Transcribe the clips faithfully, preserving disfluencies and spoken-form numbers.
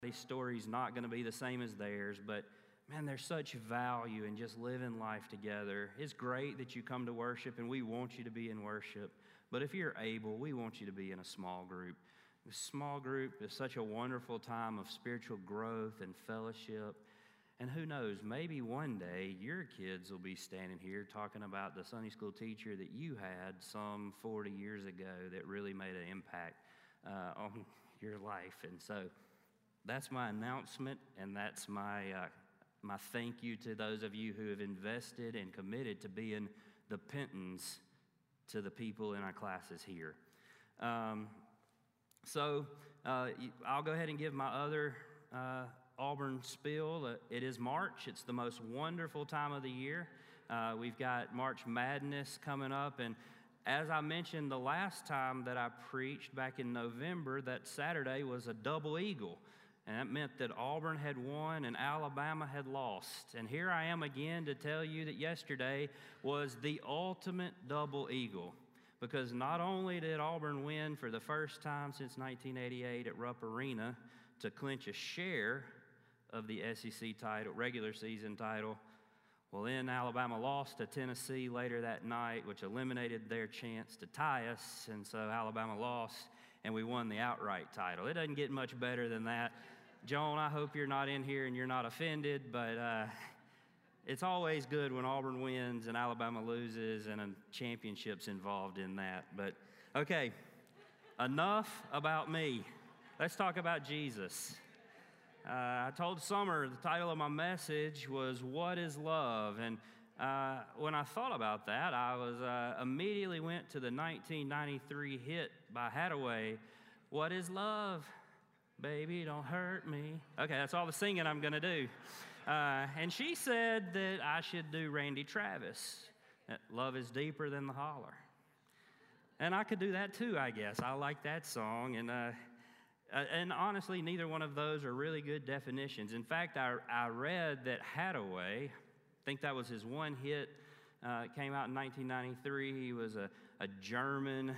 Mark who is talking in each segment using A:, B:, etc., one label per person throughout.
A: These stories not going to be the same as theirs, but man, there's such value in just living life together. It's great that you come to worship, and we want you to be in worship. But if you're able, we want you to be in a small group. A small group is such a wonderful time of spiritual growth and fellowship. And who knows, maybe one day your kids will be standing here talking about the Sunday school teacher that you had some forty years ago that really made an impact uh, on your life. And so that's my announcement, and that's my uh, my thank you to those of you who have invested and committed to being the Pentons to the people in our classes here. Um, so uh, I'll go ahead and give my other uh, Auburn spiel. Uh, it is March. It's the most wonderful time of the year. Uh, we've got March Madness coming up, and as I mentioned the last time that I preached back in November, that Saturday was a double eagle. And that meant that Auburn had won and Alabama had lost. And here I am again to tell you that yesterday was the ultimate double eagle. Because not only did Auburn win for the first time since nineteen eighty-eight at Rupp Arena to clinch a share of the S E C title, regular season title, well, then Alabama lost to Tennessee later that night, which eliminated their chance to tie us. And so Alabama lost, and we won the outright title. It doesn't get much better than that. Joan, I hope you're not in here and you're not offended, but uh, it's always good when Auburn wins and Alabama loses and a championship's involved in that. But, okay, enough about me. Let's talk about Jesus. Uh, I told Summer the title of my message was, What is Love? And uh, when I thought about that, I was uh, immediately went to the nineteen ninety-three hit by Hathaway, What is Love? Baby, don't hurt me. Okay, that's all the singing I'm going to do. Uh, and she said that I should do Randy Travis, that Love is Deeper Than the Holler. And I could do that too, I guess. I like that song. And uh, and honestly, neither one of those are really good definitions. In fact, I, I read that Hathaway, I think that was his one hit, uh, it came out in nineteen ninety-three. He was a, a German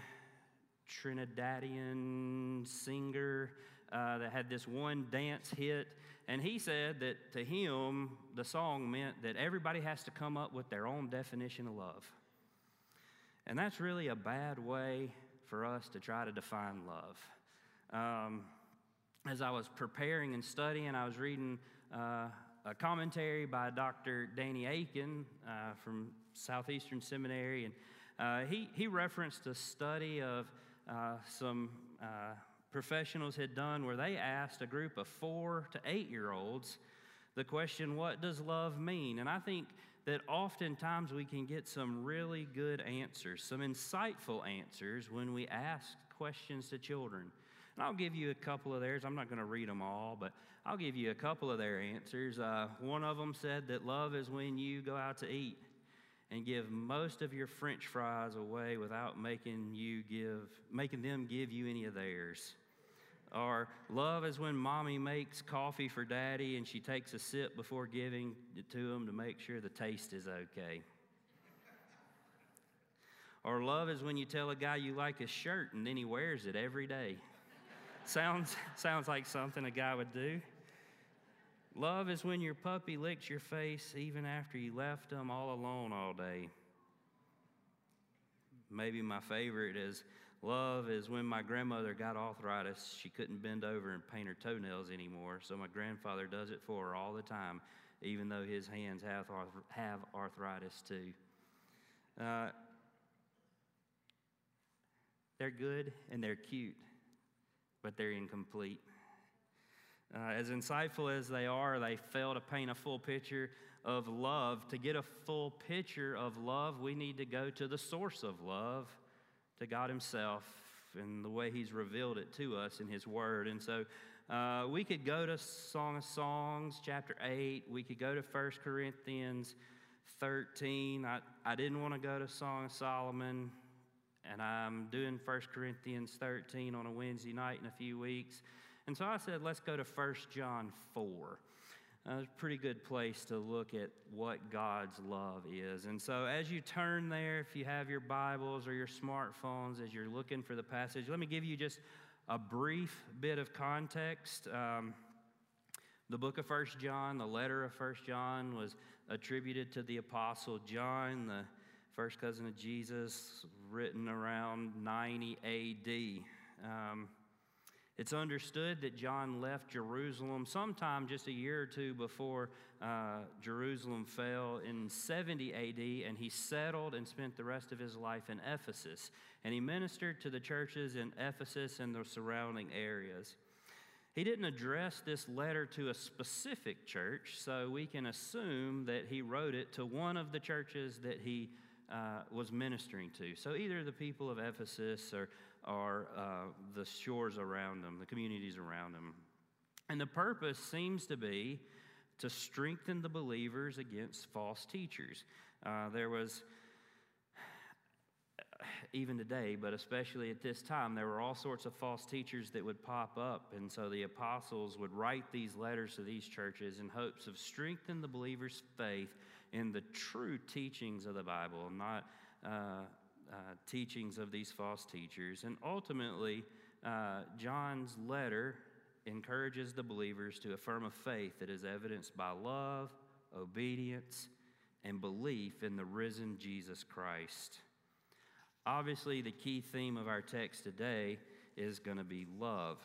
A: Trinidadian singer uh, that had this one dance hit. And he said that to him, the song meant that everybody has to come up with their own definition of love. And that's really a bad way for us to try to define love. Um, as I was preparing and studying, I was reading uh, a commentary by Doctor Danny Aiken uh, from Southeastern Seminary, and uh, he, he referenced a study of uh, some uh, professionals had done where they asked a group of four to eight-year-olds the question, what does love mean? And I think that oftentimes we can get some really good answers, some insightful answers when we ask questions to children. And I'll give you a couple of theirs. I'm not going to read them all, but I'll give you a couple of their answers. Uh, one of them said that love is when you go out to eat and give most of your French fries away without making you give, making them give you any of theirs. Or love is when mommy makes coffee for daddy and she takes a sip before giving it to him to make sure the taste is okay. Or love is when you tell a guy you like his shirt and then he wears it every day. Sounds, sounds like something a guy would do. Love is when your puppy licks your face even after you left him all alone all day. Maybe my favorite is, love is when my grandmother got arthritis. She couldn't bend over and paint her toenails anymore, so my grandfather does it for her all the time, even though his hands have, have arthritis too. Uh, they're good and they're cute, but they're incomplete. Uh, as insightful as they are, they fail to paint a full picture of love. To get a full picture of love, we need to go to the source of love, to God Himself, and the way He's revealed it to us in His Word. And so uh, we could go to Song of Songs, chapter eight. We could go to First Corinthians thirteen. I, I didn't want to go to Song of Solomon, and I'm doing First Corinthians thirteen on a Wednesday night in a few weeks. And so I said, let's go to First John four. Uh, it's a pretty good place to look at what God's love is. And so as you turn there, if you have your Bibles or your smartphones, as you're looking for the passage, let me give you just a brief bit of context. Um, The book of First John, the letter of First John, was attributed to the Apostle John, the first cousin of Jesus, written around ninety A D. Um, it's understood that John left Jerusalem sometime just a year or two before uh, Jerusalem fell in seventy A D, and he settled and spent the rest of his life in Ephesus. And he ministered to the churches in Ephesus and the surrounding areas. He didn't address this letter to a specific church, so we can assume that he wrote it to one of the churches that he uh, was ministering to. So either the people of Ephesus or, or uh, the shores around them, the communities around them. And the purpose seems to be to strengthen the believers against false teachers. Uh, there was... Even today, but especially at this time, there were all sorts of false teachers that would pop up. And so the apostles would write these letters to these churches in hopes of strengthening the believer's faith in the true teachings of the Bible, not uh, uh, teachings of these false teachers. And ultimately, uh, John's letter encourages the believers to affirm a faith that is evidenced by love, obedience, and belief in the risen Jesus Christ. Obviously, the key theme of our text today is going to be love.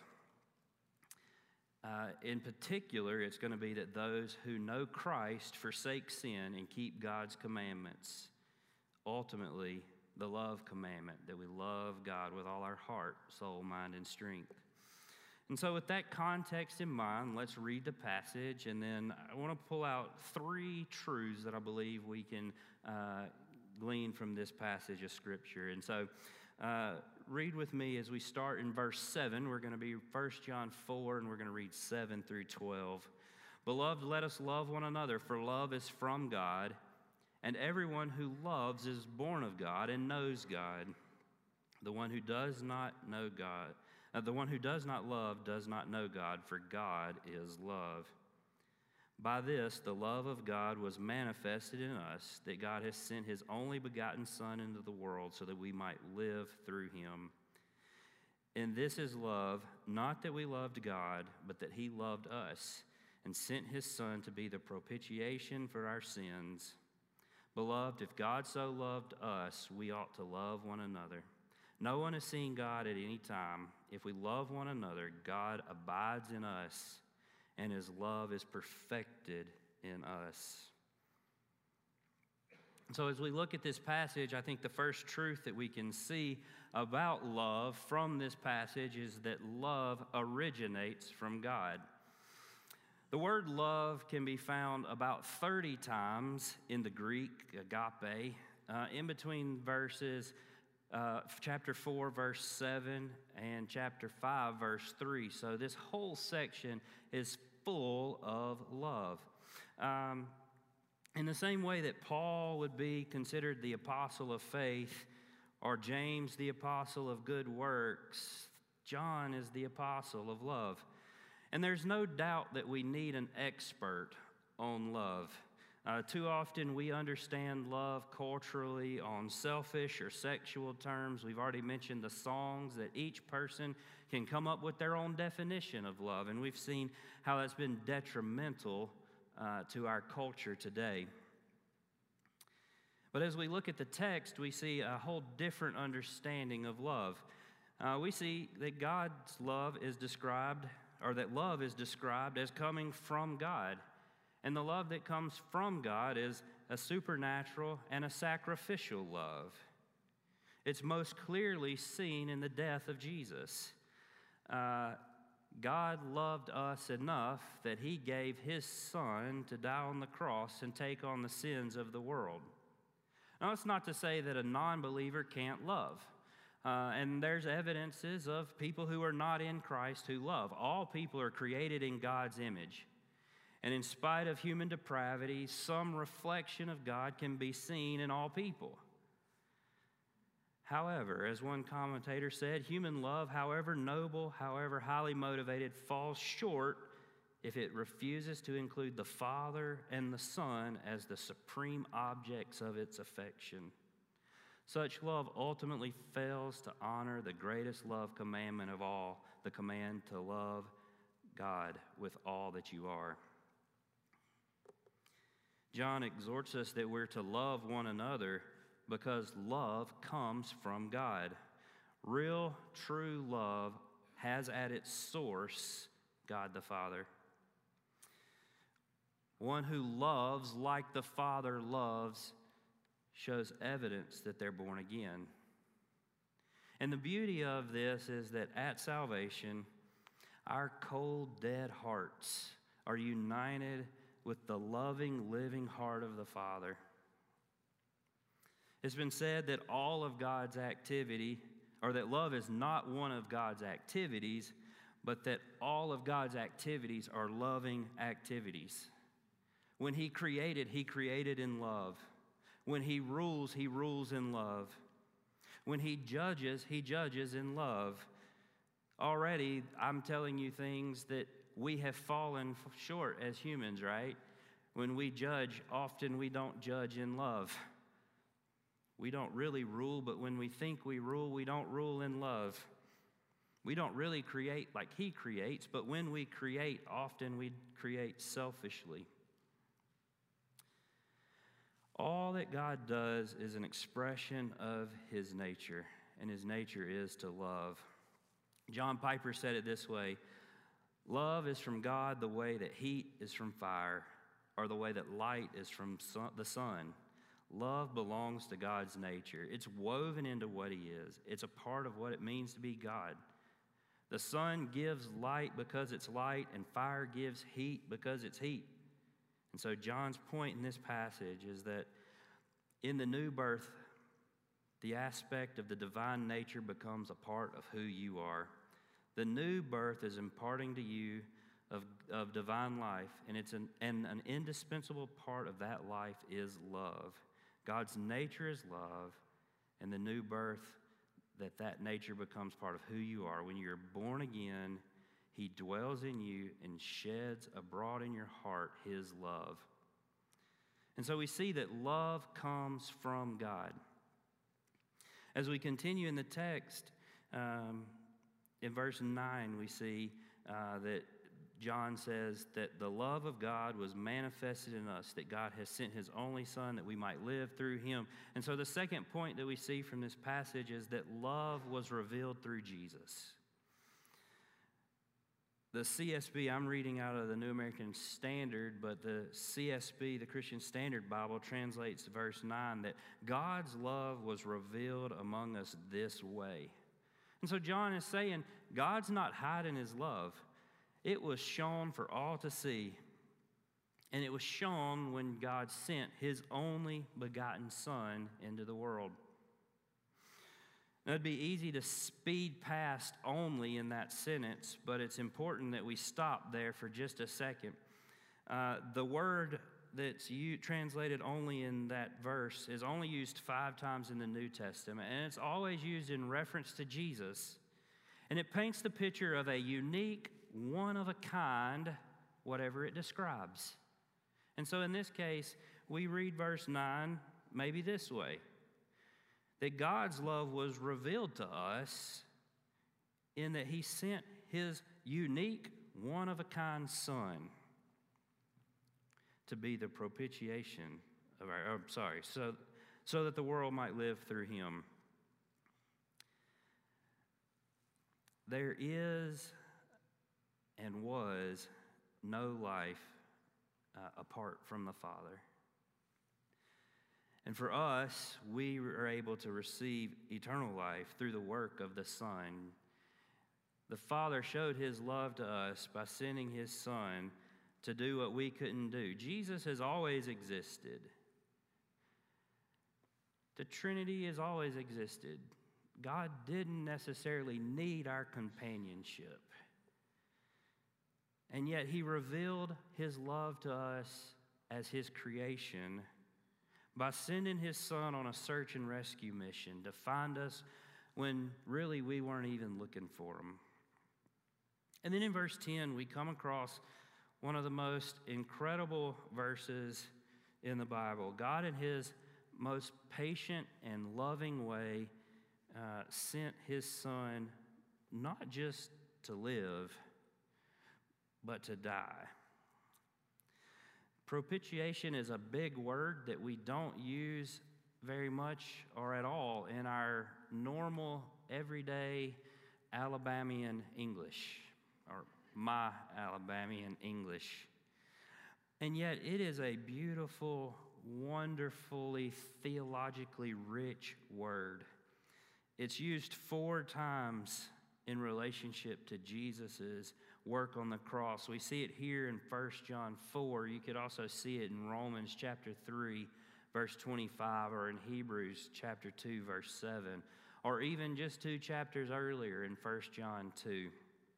A: Uh, in particular, it's going to be that those who know Christ forsake sin and keep God's commandments. Ultimately, the love commandment, that we love God with all our heart, soul, mind, and strength. And so with that context in mind, let's read the passage, and then I want to pull out three truths that I believe we can uh, glean from this passage of Scripture. And so uh, read with me as we start in verse seven. We're going to be First John four, and we're going to read seven through twelve. Beloved, let us love one another, for love is from God, and everyone who loves is born of God and knows God. The one who does not know God, uh, the one who does not love does not know God, for God is love. By this, the love of God was manifested in us, that God has sent his only begotten Son into the world so that we might live through him. And this is love, not that we loved God, but that he loved us and sent his Son to be the propitiation for our sins. Beloved, if God so loved us, we ought to love one another. No one has seen God at any time. If we love one another, God abides in us, and his love is perfected in us. So as we look at this passage, I think the first truth that we can see about love from this passage is that love originates from God. The word love can be found about thirty times in the Greek, agape, uh, in between verses uh, chapter four, verse seven, and chapter five, verse three. So this whole section is full of love. Um, in the same way that Paul would be considered the apostle of faith, or James the apostle of good works, John is the apostle of love. And there's no doubt that we need an expert on love. Uh, too often we understand love culturally on selfish or sexual terms. We've already mentioned the songs that each person can come up with their own definition of love, and we've seen how that's been detrimental uh, to our culture today. But as we look at the text, we see a whole different understanding of love. Uh, we see that God's love is described, or that love is described as coming from God. And the love that comes from God is a supernatural and a sacrificial love. It's most clearly seen in the death of Jesus. Uh, God loved us enough that he gave his Son to die on the cross and take on the sins of the world. Now, it's not to say that a non-believer can't love. Uh, and there's evidences of people who are not in Christ who love. All people are created in God's image. And in spite of human depravity, some reflection of God can be seen in all people. However, as one commentator said, human love, however noble, however highly motivated, falls short if it refuses to include the Father and the Son as the supreme objects of its affection. Such love ultimately fails to honor the greatest love commandment of all, the command to love God with all that you are. John exhorts us that we're to love one another because love comes from God. Real, true love has at its source God the Father. One who loves like the Father loves shows evidence that they're born again. And the beauty of this is that at salvation, our cold, dead hearts are united with the loving, living heart of the Father. It's been said that all of God's activity, or that love is not one of God's activities, but that all of God's activities are loving activities. When He created, He created in love. When He rules, He rules in love. When He judges, He judges in love. Already, I'm telling you things that we have fallen short as humans, right? When we judge, often we don't judge in love. We don't really rule, but when we think we rule, we don't rule in love. We don't really create like He creates, but when we create, often we create selfishly. All that God does is an expression of His nature, and His nature is to love. John Piper said it this way: love is from God the way that heat is from fire, or the way that light is from sun, the sun. Love belongs to God's nature. It's woven into what He is. It's a part of what it means to be God. The sun gives light because it's light, and fire gives heat because it's heat. And so John's point in this passage is that in the new birth, the aspect of the divine nature becomes a part of who you are. The new birth is imparting to you of, of divine life, and it's an, and an indispensable part of that life is love. God's nature is love, and the new birth, that that nature becomes part of who you are. When you're born again, He dwells in you and sheds abroad in your heart His love. And so we see that love comes from God. As we continue in the text, um, in verse nine, we see uh, that John says that the love of God was manifested in us, that God has sent His only Son that we might live through Him. And so the second point that we see from this passage is that love was revealed through Jesus. The C S B, I'm reading out of the New American Standard, but the C S B, the Christian Standard Bible, translates verse nine that God's love was revealed among us this way. And so John is saying God's not hiding His love. It was shown for all to see. And it was shown when God sent His only begotten Son into the world. Now, it'd be easy to speed past only in that sentence, but it's important that we stop there for just a second. Uh, the word that's you, translated only in that verse is only used five times in the New Testament, and it's always used in reference to Jesus. And it paints the picture of a unique, one-of-a-kind, whatever it describes. And so in this case, we read verse nine maybe this way: that God's love was revealed to us in that He sent His unique, one-of-a-kind Son to be the propitiation of our, oh, sorry, so, so that the world might live through Him. There is and was no life uh, apart from the Father. And for us, we are able to receive eternal life through the work of the Son. The Father showed His love to us by sending His Son to do what we couldn't do. Jesus has always existed. The Trinity has always existed. God didn't necessarily need our companionship. And yet He revealed His love to us as His creation by sending His Son on a search and rescue mission to find us when really we weren't even looking for Him. And then in verse ten, we come across one of the most incredible verses in the Bible. God, in His most patient and loving way, uh, sent His Son not just to live, but to die. Propitiation is a big word that we don't use very much or at all in our normal, everyday Alabamian English, or my Alabamian English. And yet it is a beautiful, wonderfully, theologically rich word. It's used four times in relationship to Jesus' work on the cross. We see it here in First John four. You could also see it in Romans chapter three, verse twenty-five, or in Hebrews chapter two, verse seven, or even just two chapters earlier in First John two.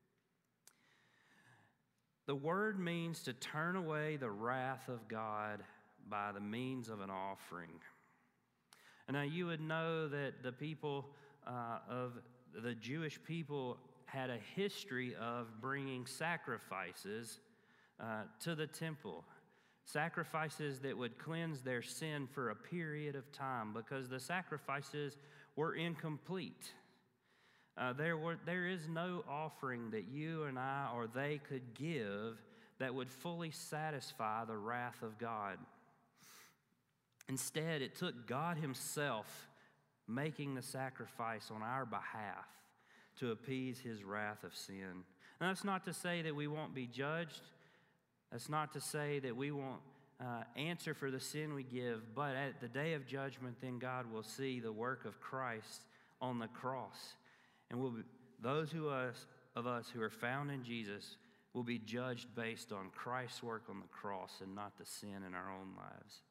A: The word means to turn away the wrath of God by the means of an offering. And now you would know that the people uh, of the Jewish people had a history of bringing sacrifices uh, to the temple. Sacrifices that would cleanse their sin for a period of time because the sacrifices were incomplete. Uh, there were, there is no offering that you and I or they could give that would fully satisfy the wrath of God. Instead, it took God Himself making the sacrifice on our behalf to appease His wrath of sin. And that's not to say that we won't be judged. That's not to say that we won't uh, answer for the sin we give. But at the day of judgment, then God will see the work of Christ on the cross. And we'll be, those who us, of us who are found in Jesus will be judged based on Christ's work on the cross and not the sin in our own lives.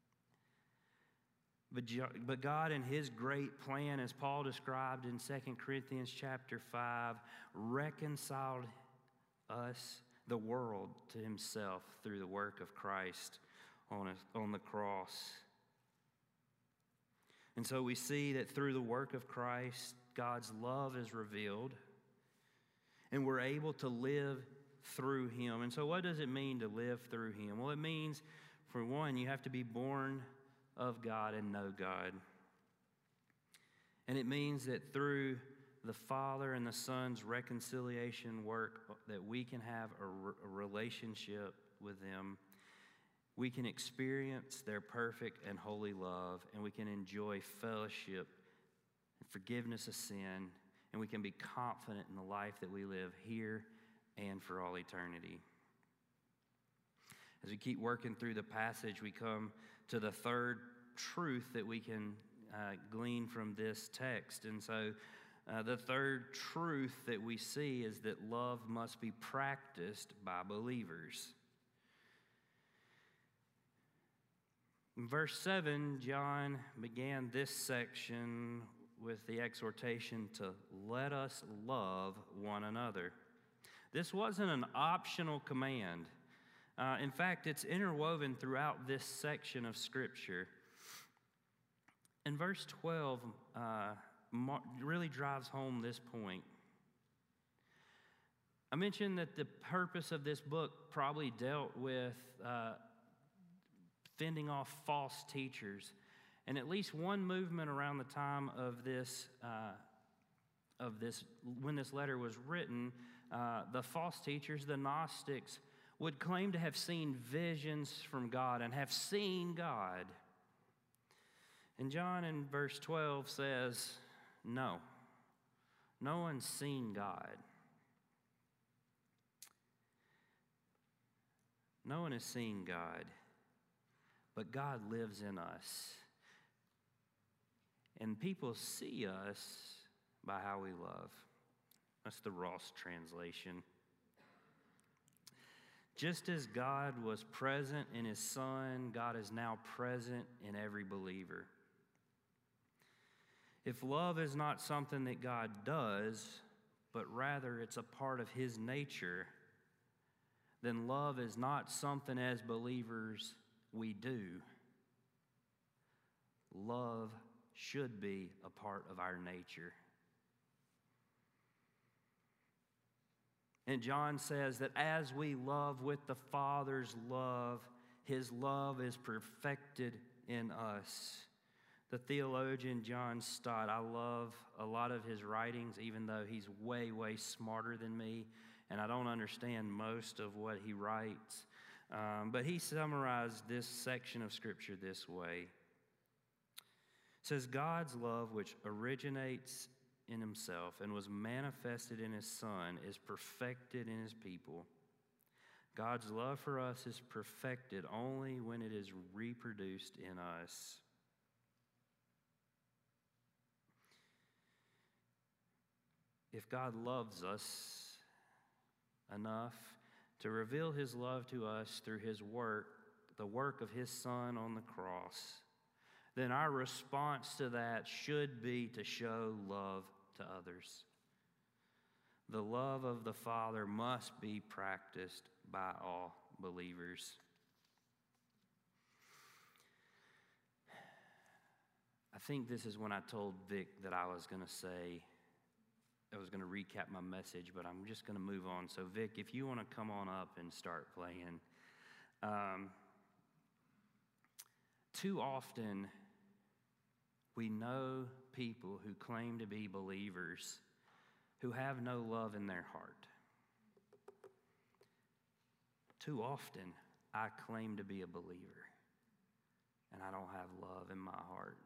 A: But, but God, in His great plan, as Paul described in Second Corinthians chapter five, reconciled us, the world, to Himself through the work of Christ on, a, on the cross. And so we see that through the work of Christ, God's love is revealed, and we're able to live through Him. And so what does it mean to live through Him? Well, it means, for one, you have to be born of God and know God. And it means that through the Father and the Son's reconciliation work, that we can have a, re- a relationship with them. We can experience their perfect and holy love, and we can enjoy fellowship and forgiveness of sin, and we can be confident in the life that we live here and for all eternity. As we keep working through the passage, we come to the third truth that we can uh, glean from this text. And so uh, the third truth that we see is that love must be practiced by believers. In verse seven, John began this section with the exhortation to let us love one another. This wasn't an optional command. Uh, in fact, it's interwoven throughout this section of Scripture. And verse twelve uh, really drives home this point. I mentioned that the purpose of this book probably dealt with uh, fending off false teachers. And at least one movement around the time of this, uh, of this, when this letter was written, uh, the false teachers, the Gnostics, would claim to have seen visions from God and have seen God. And John in verse twelve says, no, no one's seen God. No one has seen God, but God lives in us. And people see us by how we love. That's the Ross translation. Just as God was present in His Son, God is now present in every believer. If love is not something that God does, but rather it's a part of His nature, then love is not something as believers we do. Love should be a part of our nature. And John says that as we love with the Father's love, His love is perfected in us. The theologian John Stott, I love a lot of his writings, even though he's way, way smarter than me. and I don't understand most of what he writes. Um, but he summarized this section of Scripture this way. It says, God's love, which originates in himself and was manifested in his Son, is perfected in his people. God's love for us is perfected only when it is reproduced in us. If God loves us enough to reveal his love to us through his work, the work of his Son on the cross, then our response to that should be to show love to others. The love of the Father must be practiced by all believers. I think this is when I told Vic that I was going to say, I was going to recap my message, but I'm just going to move on. So, Vic, if you want to come on up and start playing. Um, too often, we know people who claim to be believers who have no love in their heart. Too often, I claim to be a believer, and I don't have love in my heart.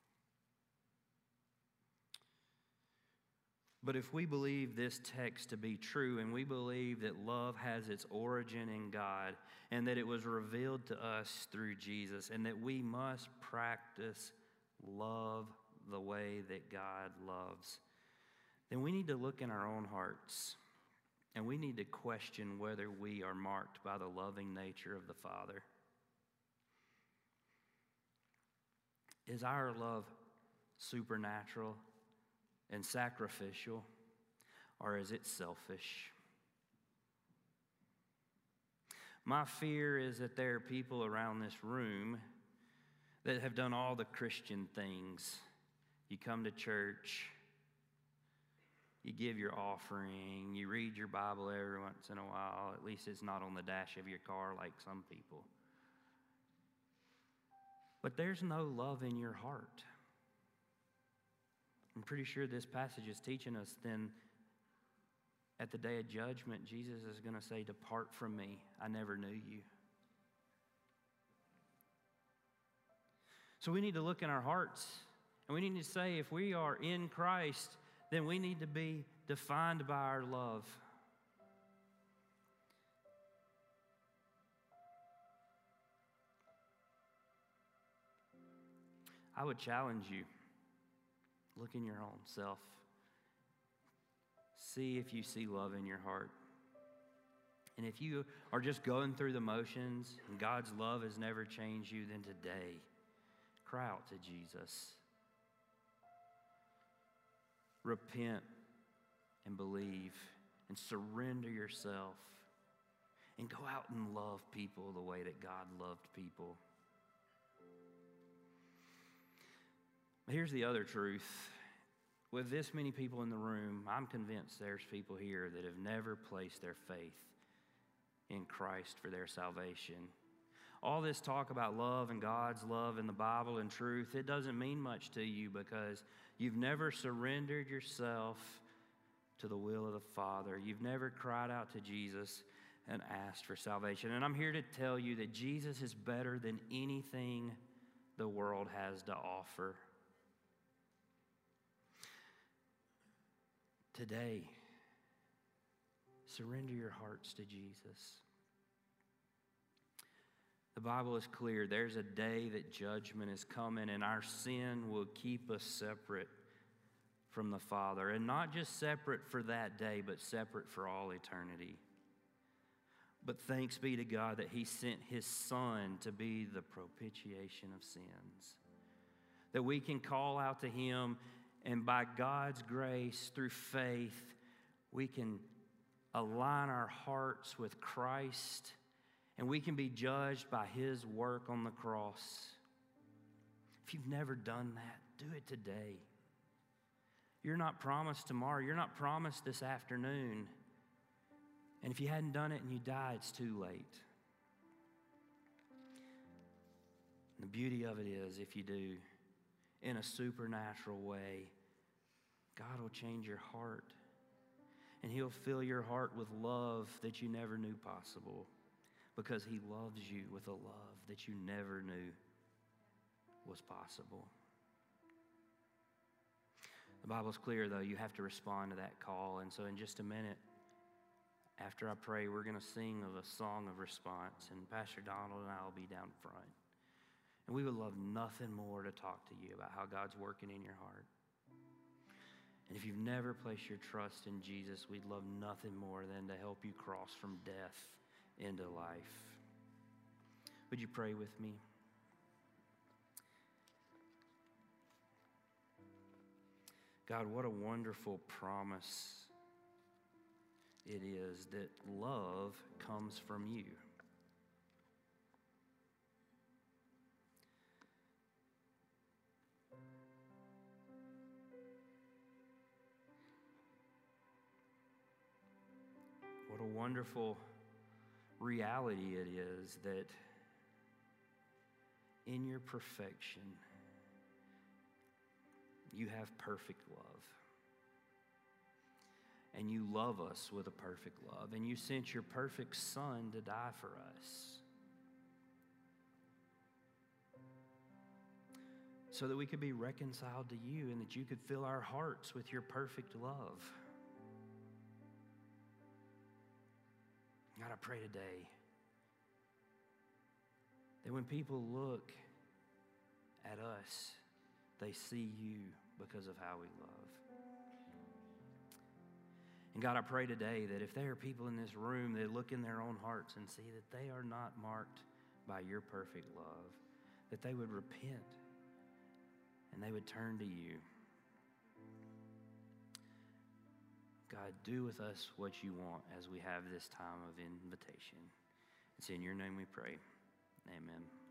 A: But if we believe this text to be true, and we believe that love has its origin in God, and that it was revealed to us through Jesus, and that we must practice love the way that God loves, then we need to look in our own hearts, and we need to question whether we are marked by the loving nature of the Father. Is our love supernatural and sacrificial, or is it selfish? My fear is that there are people around this room that have done all the Christian things. You come to church, you give your offering, you read your Bible every once in a while. At least it's not on the dash of your car like some people. But there's no love in your heart. I'm pretty sure this passage is teaching us then at the day of judgment, Jesus is going to say, "Depart from me, I never knew you." So we need to look in our hearts, and we need to say, if we are in Christ, then we need to be defined by our love. I would challenge you. Look in your own self. See if you see love in your heart. And if you are just going through the motions and God's love has never changed you, then today, cry out to Jesus. Repent and believe and surrender yourself and go out and love people the way that God loved people. Here's the other truth. With this many people in the room, I'm convinced there's people here that have never placed their faith in Christ for their salvation. All this talk about love and God's love and the Bible and truth, it doesn't mean much to you because you've never surrendered yourself to the will of the Father. You've never cried out to Jesus and asked for salvation. And I'm here to tell you that Jesus is better than anything the world has to offer. Today, surrender your hearts to Jesus. The Bible is clear. There's a day that judgment is coming, and our sin will keep us separate from the Father. And not just separate for that day, but separate for all eternity. But thanks be to God that He sent His Son to be the propitiation of sins. That we can call out to Him, and by God's grace, through faith, we can align our hearts with Christ, and we can be judged by His work on the cross. If you've never done that, do it today. You're not promised tomorrow. You're not promised this afternoon. And if you hadn't done it and you die, it's too late. And the beauty of it is, if you do, in a supernatural way, God will change your heart. And He'll fill your heart with love that you never knew possible, because He loves you with a love that you never knew was possible. The Bible's clear, though. You have to respond to that call. And so in just a minute, after I pray, we're going to sing of a song of response. And Pastor Donald and I will be down front. And we would love nothing more to talk to you about how God's working in your heart. And if you've never placed your trust in Jesus, we'd love nothing more than to help you cross from death into life. Would you pray with me? God, what a wonderful promise it is that love comes from you. What a wonderful reality it is that in your perfection, you have perfect love. And you love us with a perfect love. And you sent your perfect Son to die for us, so that we could be reconciled to you and that you could fill our hearts with your perfect love. God, I pray today that when people look at us, they see you because of how we love. And God, I pray today that if there are people in this room that look in their own hearts and see that they are not marked by your perfect love, that they would repent and they would turn to you. God, do with us what you want as we have this time of invitation. It's in your name we pray. Amen.